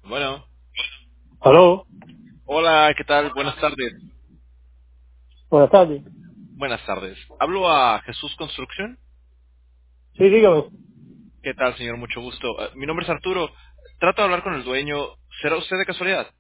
Bueno, Aló, hola, ¿qué tal? Buenas tardes. buenas tardes. Buenas tardes. Hablo a Jesús Construcción. Sí, dígame. ¿Qué tal, señor? Mucho gusto. Mi nombre es Arturo. Trato de hablar con el dueño. ¿Será usted de casualidad?